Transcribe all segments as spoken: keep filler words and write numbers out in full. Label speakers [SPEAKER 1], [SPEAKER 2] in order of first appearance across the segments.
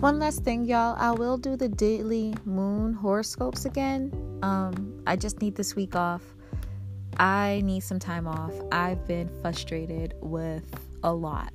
[SPEAKER 1] One last thing, y'all. I will do the daily moon horoscopes again. Um, I just need this week off. I need some time off. I've been frustrated with a lot.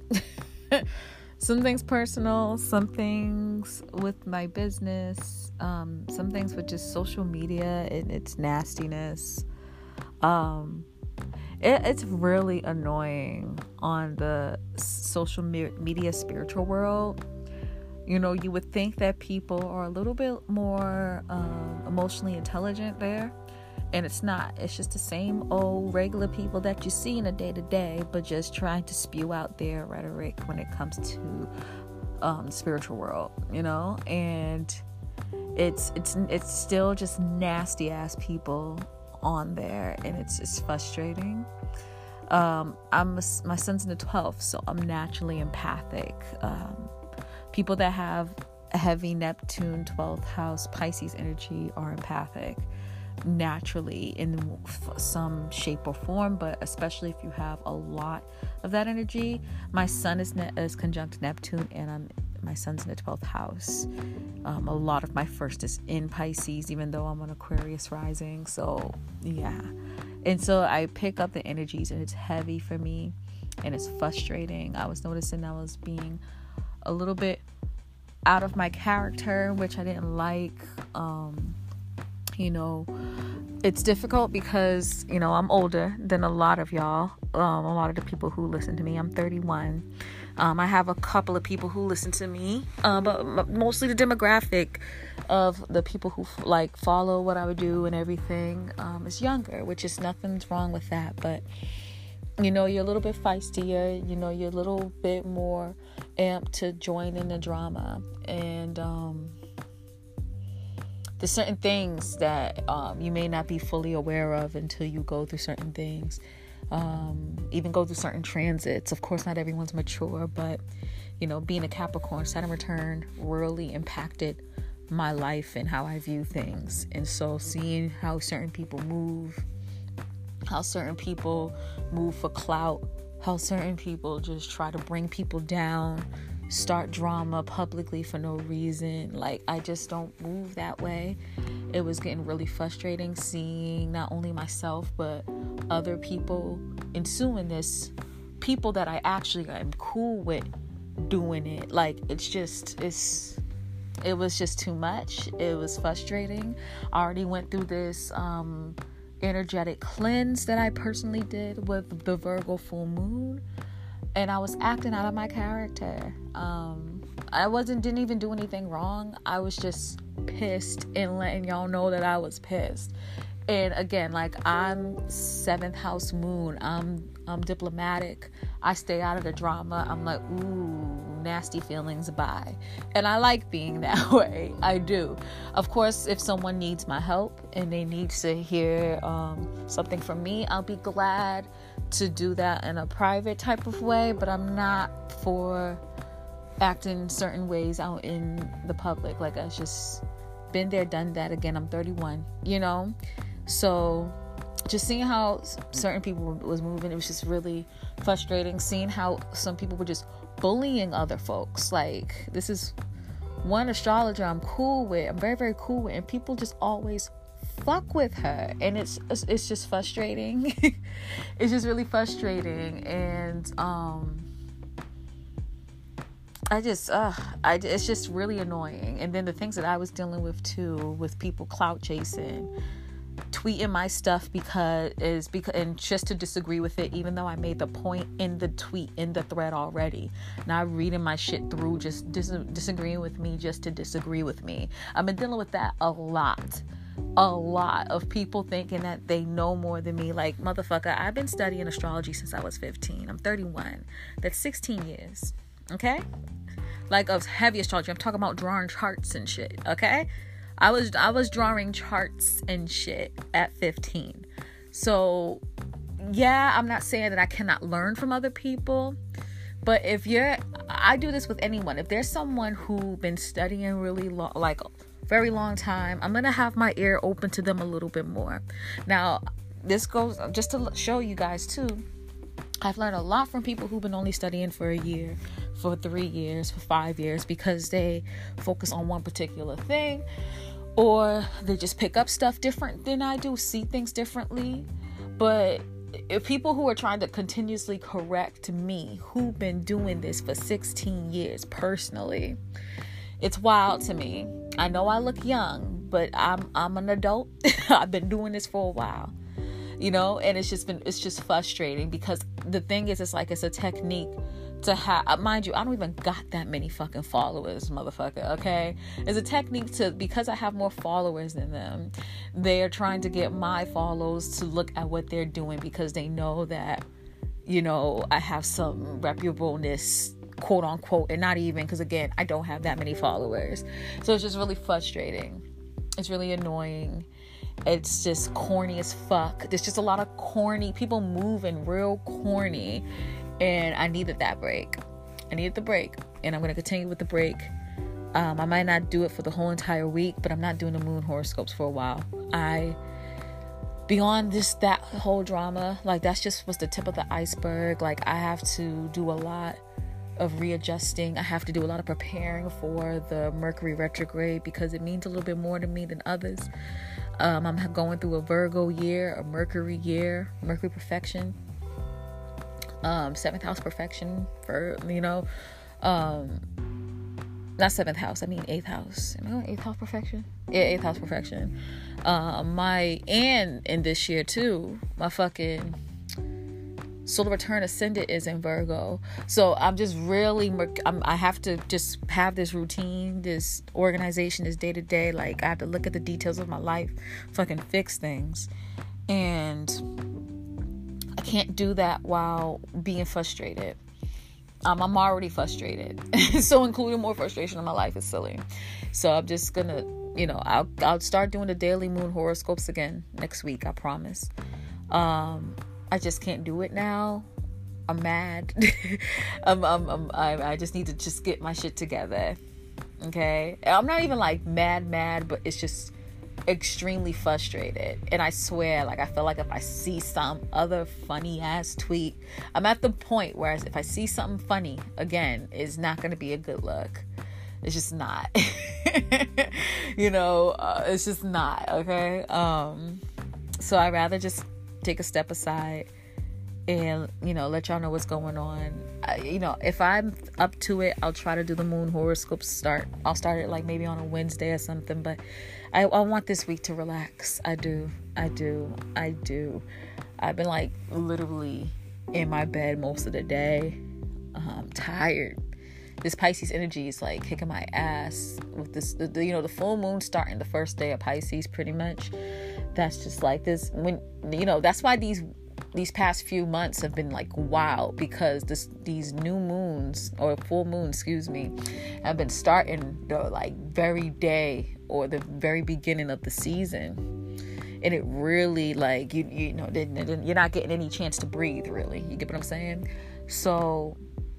[SPEAKER 1] Some things personal, some things with my business, um, some things with just social media and its nastiness. Um, it, it's really annoying on the social me- media spiritual world. You know, you would think that people are a little bit more um, emotionally intelligent there. And it's not. It's just the same old regular people that you see in a day-to-day, but just trying to spew out their rhetoric when it comes to um, the spiritual world, you know? And it's it's it's still just nasty-ass people on there, and it's it's frustrating. Um, I'm a, my son's in the twelfth, so I'm naturally empathic. Um, people that have a heavy Neptune twelfth house Pisces energy are empathic naturally in some shape or form, but especially if you have a lot of that energy. My son is ne- is conjunct Neptune, and I'm my son's in the twelfth house. Um, a lot of my first is in Pisces, even though I'm on Aquarius rising. So yeah, and so I pick up the energies, and it's heavy for me, and it's frustrating. I was noticing I was being a little bit out of my character, which I didn't like. Um, You know, it's difficult because, you know, I'm older than a lot of y'all, um, a lot of the people who listen to me. I'm thirty-one. Um, I have a couple of people who listen to me, uh, but mostly the demographic of the people who like follow what I would do and everything um, is younger, which is nothing's wrong with that. But, you know, you're a little bit feistier, you know, you're a little bit more amped to join in the drama. And, um, there's certain things that um, you may not be fully aware of until you go through certain things, um, even go through certain transits. Of course, not everyone's mature, but, you know, being a Capricorn, Saturn return really impacted my life and how I view things. And so seeing how certain people move, how certain people move for clout, how certain people just try to bring people down, start drama publicly for no reason. Like, I just don't move that way. It was getting really frustrating seeing not only myself, but other people ensuing this, people that I actually am cool with doing it. Like, it's just, it's, it was just too much. It was frustrating. I already went through this, um, energetic cleanse that I personally did with the Virgo full moon. And I was acting out of my character. Um, I wasn't, didn't even do anything wrong. I was just pissed and letting y'all know that I was pissed. And again, like, I'm seventh house moon. I'm, I'm diplomatic. I stay out of the drama. I'm like, ooh, nasty feelings, bye. And I like being that way. I do. Of course, if someone needs my help and they need to hear um, something from me, I'll be glad to do that in a private type of way, but I'm not for acting certain ways out in the public. Like, I've just been there, done that. Again, I'm thirty-one, you know? So just seeing how certain people was moving, it was just really frustrating. Seeing how some people were just bullying other folks. Like, this is one astrologer I'm cool with. I'm very, very cool with. And people just always fuck with her, and it's it's just frustrating. It's just really frustrating. And um I just uh I it's just really annoying. And then the things that I was dealing with too, with people clout chasing, tweeting my stuff because is because and just to disagree with it, even though I made the point in the tweet, in the thread already. Not reading my shit through, just dis- disagreeing with me just to disagree with me. I've been dealing with that a lot. A lot of people thinking that they know more than me. Like, motherfucker, I've been studying astrology since I was fifteen. I'm thirty-one. That's sixteen years. Okay? Like, of heavy astrology. I'm talking about drawing charts and shit. Okay? I was I was drawing charts and shit at fifteen. So, yeah, I'm not saying that I cannot learn from other people. But if you're, I do this with anyone. If there's someone who been studying really long, like very long time, I'm gonna have my ear open to them a little bit more. Now, this goes just to show you guys too. I've learned a lot from people who've been only studying for a year, for three years, for five years, because they focus on one particular thing, or they just pick up stuff different than I do, see things differently. But if people who are trying to continuously correct me, who've been doing this for sixteen years personally, it's wild to me. I know I look young, but I'm I'm an adult. I've been doing this for a while, you know, and it's just been, it's just frustrating, because the thing is, it's like, it's a technique to have, mind you, I don't even got that many fucking followers, motherfucker, okay? It's a technique to, because I have more followers than them, they're trying to get my follows to look at what they're doing, because they know that, you know, I have some reputableness, quote unquote, and not even, because again, I don't have that many followers. So it's just really frustrating. It's really annoying. It's just corny as fuck. There's just a lot of corny people moving real corny, and I needed that break. I needed the break, and I'm going to continue with the break. Um, I might not do it for the whole entire week, but I'm not doing the moon horoscopes for a while. I, beyond this, that whole drama, like, that's just was the tip of the iceberg. Like, I have to do a lot of readjusting. I have to do a lot of preparing for the Mercury retrograde, because it means a little bit more to me than others. Um, I'm going through a Virgo year, a Mercury year, Mercury perfection. Um, seventh house perfection, for, you know, um, not seventh house, I mean eighth house. Am I on eighth house perfection? Yeah, eighth house perfection. Um, my, and in this year too, my fucking solar return ascendant is in Virgo. So I'm just really, I'm, I have to just have this routine, this organization, this day to day. Like, I have to look at the details of my life, fucking fix things. And I can't do that while being frustrated. Um, I'm already frustrated. So including more frustration in my life is silly. So I'm just gonna, you know, I'll, I'll start doing the daily moon horoscopes again next week. I promise. Um, I just can't do it now. I'm mad. I'm, I'm, I'm, I, I just need to just get my shit together. Okay. I'm not even like mad, mad, but it's just extremely frustrated. And I swear, like, I feel like if I see some other funny ass tweet, I'm at the point where if I see something funny again, it's not going to be a good look. It's just not. You know, uh, it's just not. Okay. Um, so I'd rather just take a step aside and, you know, let y'all know what's going on. I, you know, if I'm up to it, I'll try to do the moon horoscopes start. I'll start it like maybe on a Wednesday or something, but I, I want this week to relax. I do. I do. I do. I've been like literally in my bed most of the day. I'm tired. This Pisces energy is like kicking my ass with this, the, the, you know, the full moon starting the first day of Pisces pretty much. That's just like this, when, you know, that's why these these past few months have been like wild, because this these new moons, or full moons, excuse me, have been starting the like very day or the very beginning of the season, and it really like you you know you're not getting any chance to breathe, really. You get what I'm saying? So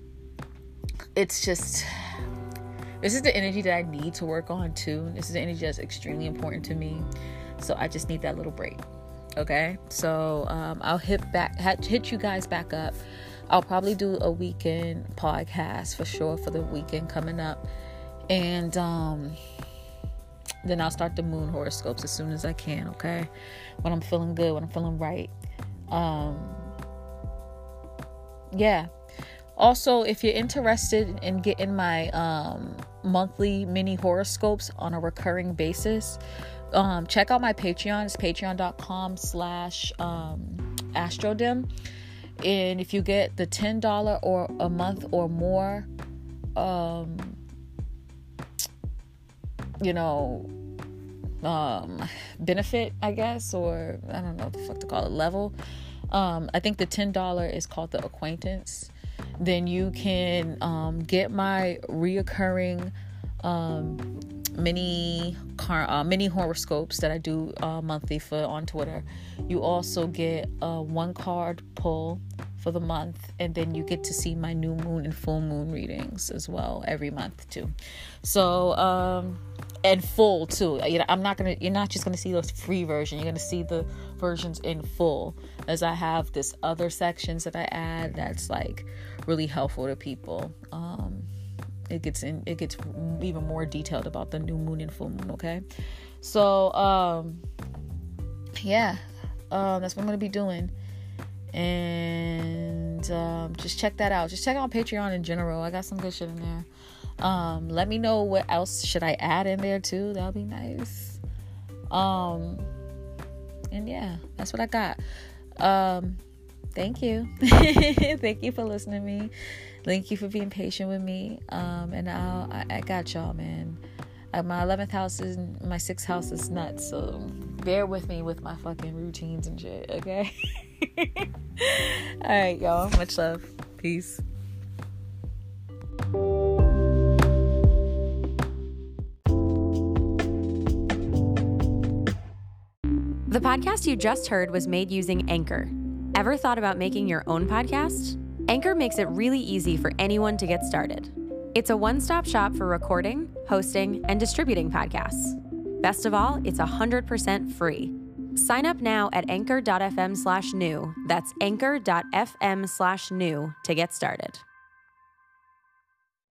[SPEAKER 1] it's just, this is the energy that I need to work on too. This is the energy that's extremely important to me. So I just need that little break. Okay. So, um, I'll hit back, hit you guys back up. I'll probably do a weekend podcast for sure for the weekend coming up. And, um, then I'll start the moon horoscopes as soon as I can. Okay. When I'm feeling good, when I'm feeling right. Um, yeah. Also, if you're interested in getting my, um, monthly mini horoscopes on a recurring basis, Um, check out my Patreon. It's patreon.com slash um, astrodim. And if you get the ten dollars or a month or more, um, you know, um, benefit, I guess, or I don't know what the fuck to call it, level. Um, I think the ten dollars is called the acquaintance. Then you can um, get my reoccurring um, mini car uh, mini horoscopes that I do uh, monthly for on Twitter. You also get a one card pull for the month, and then you get to see my new moon and full moon readings as well every month too. So um and full too. You know, I'm not gonna you're not just gonna see the free version, you're gonna see the versions in full, as I have this other sections that I add that's like really helpful to people. um it gets in it gets even more detailed about the new moon and full moon. Okay, so um yeah, um that's what I'm gonna be doing. And um, just check that out. Just check out Patreon in general. I got some good shit in there. Um, let me know what else should I add in there too. That'll be nice. Um, and yeah, that's what I got. Um, thank you. Thank you for listening to me. Thank you for being patient with me. Um, and I'll, I, I got y'all, man. Uh, my eleventh house is, my sixth house is nuts. So bear with me with my fucking routines and shit. Okay. All right, y'all. Much love. Peace.
[SPEAKER 2] The podcast you just heard was made using Anchor. Ever thought about making your own podcast? Anchor makes it really easy for anyone to get started. It's a one-stop shop for recording, hosting, and distributing podcasts. Best of all, it's one hundred percent free. Sign up now at anchor.fm slash new. That's anchor.fm slash new to get started.